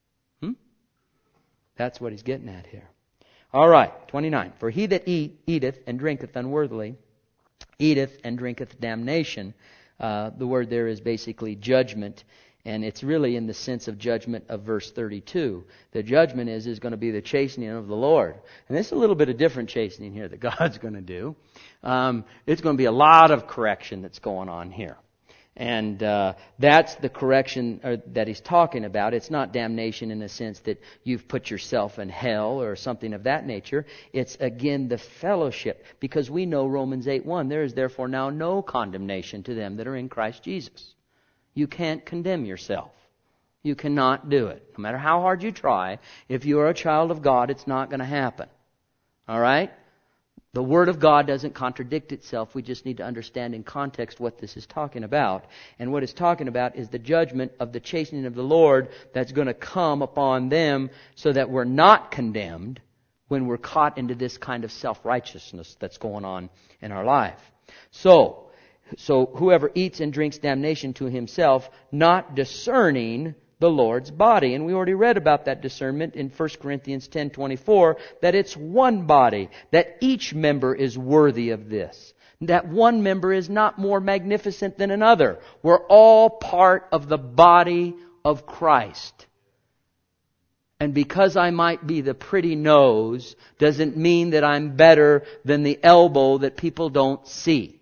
That's what he's getting at here. All right, 29. For he that eateth and drinketh unworthily, eateth and drinketh damnation. The word there is basically judgment. And it's really in the sense of judgment of verse 32. The judgment is going to be the chastening of the Lord. And there's a little bit of different chastening here that God's going to do. It's going to be a lot of correction that's going on here. And that's the correction that he's talking about. It's not damnation in the sense that you've put yourself in hell or something of that nature. It's, again, the fellowship. Because we know Romans 8:1, there is therefore now no condemnation to them that are in Christ Jesus. You can't condemn yourself. You cannot do it. No matter how hard you try, if you are a child of God, it's not going to happen. All right? The Word of God doesn't contradict itself. We just need to understand in context what this is talking about. And what it's talking about is the judgment of the chastening of the Lord that's going to come upon them so that we're not condemned when we're caught into this kind of self-righteousness that's going on in our life. So whoever eats and drinks damnation to himself, not discerning the Lord's body. And we already read about that discernment in 1 Corinthians 10:24, that it's one body, that each member is worthy of this. That one member is not more magnificent than another. We're all part of the body of Christ. And because I might be the pretty nose, doesn't mean that I'm better than the elbow that people don't see.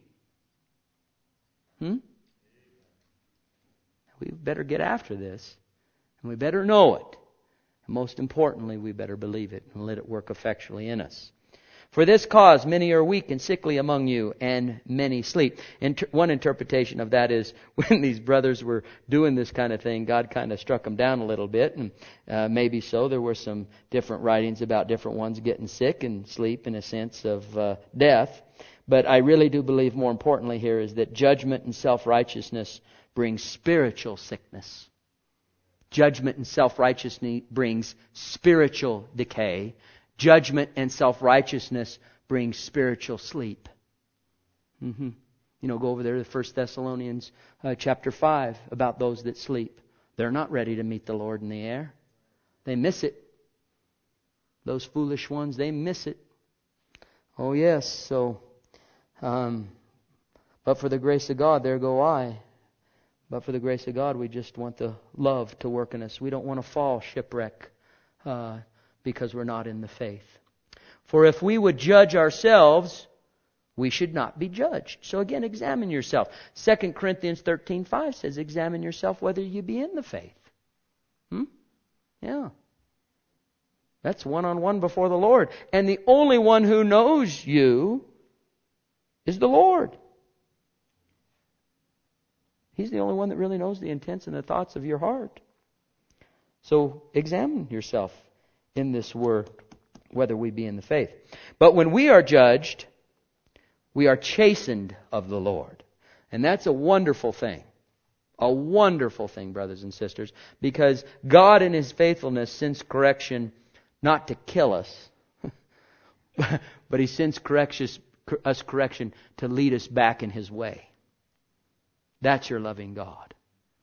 We better get after this. And we better know it. And most importantly, we better believe it and let it work effectually in us. For this cause, many are weak and sickly among you, and many sleep. One interpretation of that is when these brothers were doing this kind of thing, God kind of struck them down a little bit. And maybe so. There were some different writings about different ones getting sick and sleep in a sense of death. But I really do believe more importantly here is that judgment and self-righteousness brings spiritual sickness. Judgment and self-righteousness brings spiritual decay. Judgment and self-righteousness brings spiritual sleep. Go over there to 1 Thessalonians chapter 5 about those that sleep. They're not ready to meet the Lord in the air. They miss it. Those foolish ones, they miss it. Oh yes, so, but for the grace of God, there go I. But for the grace of God, we just want the love to work in us. We don't want to fall shipwreck because we're not in the faith. For if we would judge ourselves, we should not be judged. So again, examine yourself. 2 Corinthians 13:5 says, examine yourself whether you be in the faith. Yeah. That's one-on-one before the Lord. And the only one who knows you is the Lord. He's the only one that really knows the intents and the thoughts of your heart. So examine yourself in this word, whether we be in the faith. But when we are judged, we are chastened of the Lord. And that's a wonderful thing. A wonderful thing, brothers and sisters, because God in His faithfulness sends correction not to kill us, but He sends us correction to lead us back in His way. That's your loving God.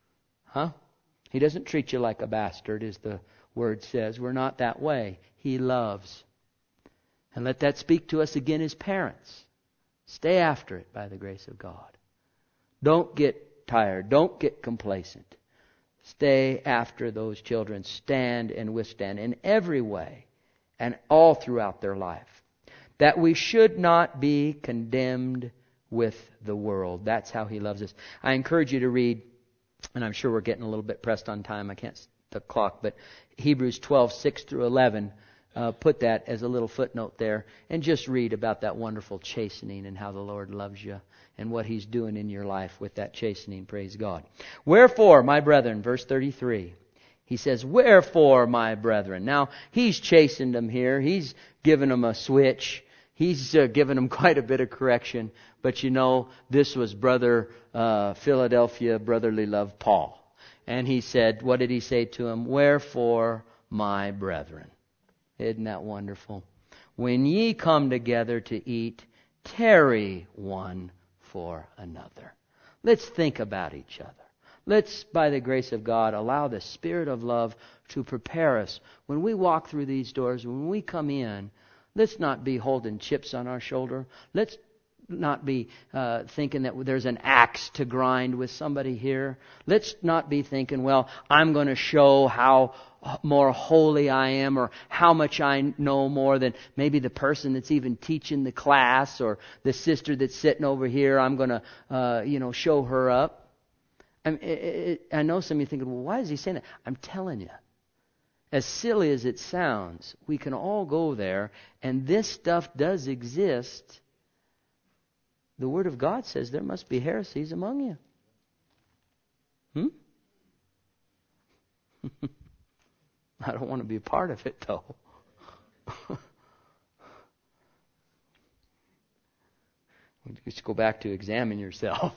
He doesn't treat you like a bastard, as the Word says. We're not that way. He loves. And let that speak to us again as parents. Stay after it by the grace of God. Don't get tired. Don't get complacent. Stay after those children. Stand and withstand in every way and all throughout their life. That we should not be condemned with the world. That's how He loves us. I encourage you to read, and I'm sure we're getting a little bit pressed on time. I can't see the clock, but Hebrews 12:6 through 11. Put that as a little footnote there, and just read about that wonderful chastening and how the Lord loves you and what He's doing in your life with that chastening. Praise God. Wherefore, my brethren, verse 33, He says, wherefore, my brethren. Now, He's chastened them here. He's given them a switch. He's given them quite a bit of correction. But this was Brother Philadelphia Brotherly Love Paul. And he said, what did he say to him? Wherefore, my brethren. Isn't that wonderful? When ye come together to eat, tarry one for another. Let's think about each other. Let's, by the grace of God, allow the Spirit of love to prepare us. When we walk through these doors, when we come in, let's not be holding chips on our shoulder. Let's not be thinking that there's an axe to grind with somebody here. Let's not be thinking, well, I'm going to show how more holy I am, or how much I know more than maybe the person that's even teaching the class, or the sister that's sitting over here. I'm going to, show her up. I know some of you thinking, well, why is he saying that? I'm telling you, as silly as it sounds, we can all go there, and this stuff does exist. The Word of God says there must be heresies among you. I don't want to be a part of it, though. Just go back to examine yourself.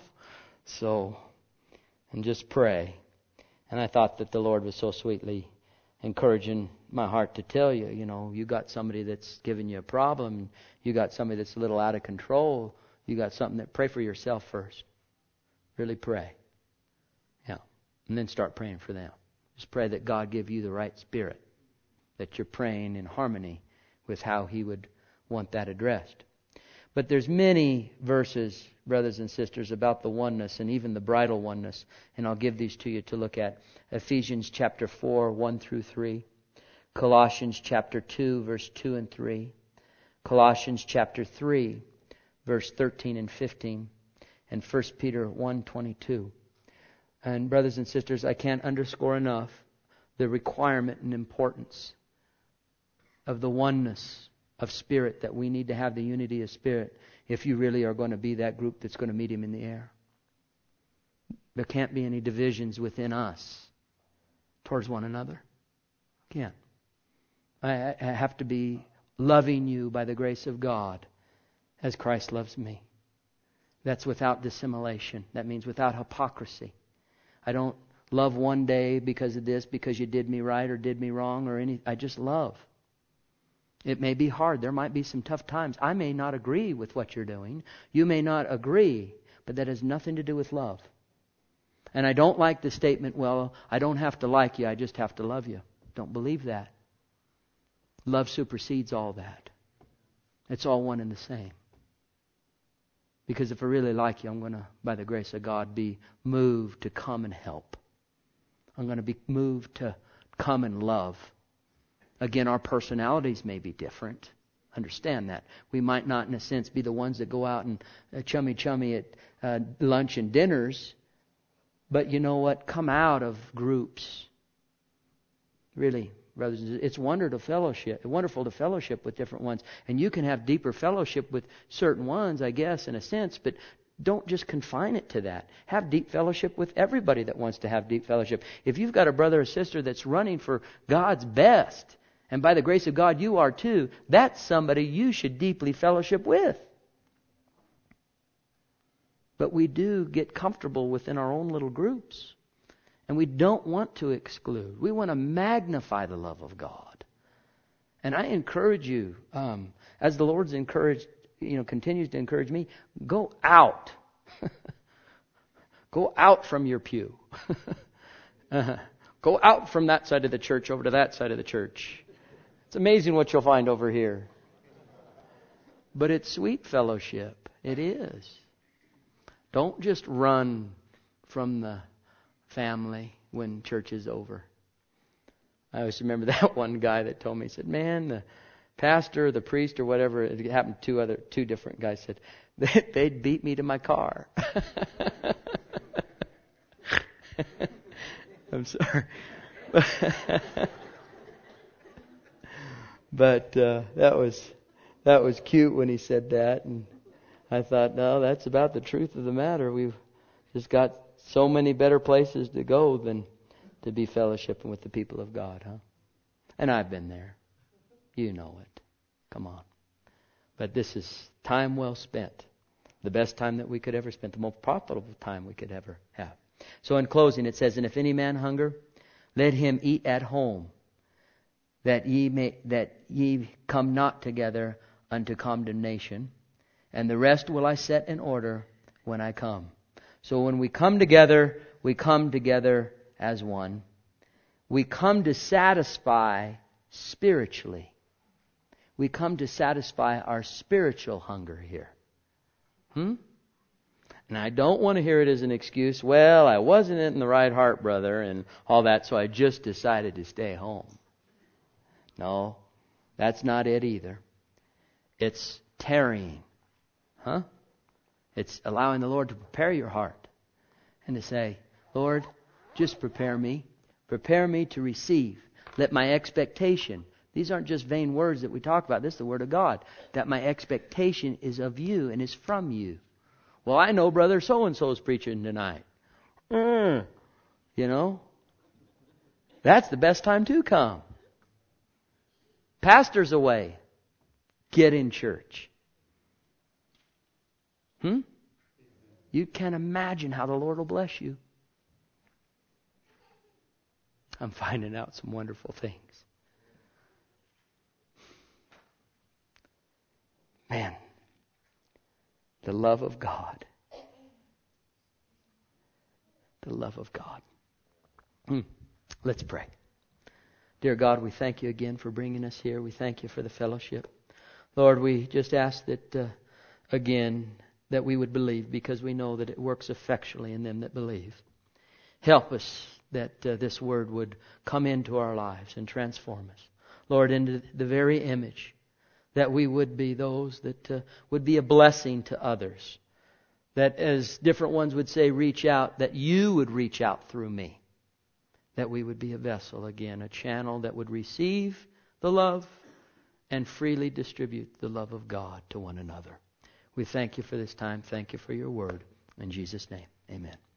And just pray. And I thought that the Lord was so sweetly encouraging my heart to tell you, you got somebody that's giving you a problem. You got somebody that's a little out of control. You got something that, pray for yourself first. Really pray. Yeah. And then start praying for them. Just pray that God give you the right spirit. That you're praying in harmony with how He would want that addressed. But there's many verses, brothers and sisters, about the oneness and even the bridal oneness. And I'll give these to you to look at. Ephesians chapter 4, 1 through 3. Colossians chapter 2, verse 2 and 3. Colossians chapter 3, verse 13 and 15. And 1 Peter 1, 22. And brothers and sisters, I can't underscore enough the requirement and importance of the oneness of spirit, that we need to have the unity of spirit if you really are going to be that group that's going to meet Him in the air. There can't be any divisions within us towards one another. Can't. I have to be loving you by the grace of God as Christ loves me. That's without dissimulation. That means without hypocrisy. I don't love one day because of this, because you did me right or did me wrong or any. I just love. It may be hard. There might be some tough times. I may not agree with what you're doing. You may not agree. but that has nothing to do with love. And I don't like the statement, well, I don't have to like you, I just have to love you. Don't believe that. Love supersedes all that. It's all one and the same. Because if I really like you, I'm going to, by the grace of God, be moved to come and help. I'm going to be moved to come and love. Again, our personalities may be different. Understand that. We might not, in a sense, be the ones that go out and chummy at lunch and dinners. But you know what? Come out of groups. Really, brothers and sisters, it's wonderful to fellowship with different ones. And you can have deeper fellowship with certain ones, I guess, in a sense. But don't just confine it to that. Have deep fellowship with everybody that wants to have deep fellowship. If you've got a brother or sister that's running for God's best, and by the grace of God you are too, that's somebody you should deeply fellowship with. But we do get comfortable within our own little groups. And we don't want to exclude. We want to magnify the love of God. And I encourage you, as the Lord's continues to encourage me, go out. Go out from your pew. Go out from that side of the church over to that side of the church. It's amazing what you'll find over here. But it's sweet fellowship. It is. Don't just run from the family when church is over. I always remember that one guy that told me, he said, man, the pastor, the priest, or whatever, it happened to two different guys, said, they'd beat me to my car. I'm sorry. But that was cute when he said that, and I thought, no, that's about the truth of the matter. We've just got so many better places to go than to be fellowshipping with the people of God, huh? And I've been there. You know it. Come on. But this is time well spent. The best time that we could ever spend. The most profitable time we could ever have. So in closing it says, and if any man hunger, let him eat at home, that ye come not together unto condemnation. And the rest will I set in order when I come. So when we come together as one. We come to satisfy spiritually. We come to satisfy our spiritual hunger here. And I don't want to hear it as an excuse, well, I wasn't in the right heart, brother, and all that, so I just decided to stay home. No, that's not it either. It's tarrying. It's allowing the Lord to prepare your heart and to say, Lord, just prepare me. Prepare me to receive. Let my expectation, these aren't just vain words that we talk about. This is the Word of God. That my expectation is of you and is from you. Well, I know brother so-and-so is preaching tonight. You know, that's the best time to come. Pastor's away. Get in church. You can't imagine how the Lord will bless you. I'm finding out some wonderful things. Man, the love of God. The love of God. Let's pray. Dear God, we thank you again for bringing us here. We thank you for the fellowship. Lord, we just ask that, again, that we would believe, because we know that it works effectually in them that believe. Help us that this word would come into our lives and transform us. Lord, into the very image that we would be those that would be a blessing to others. That, as different ones would say, reach out, that you would reach out through me. That we would be a vessel, again, a channel that would receive the love and freely distribute the love of God to one another. We thank you for this time. Thank you for your word. In Jesus' name, amen.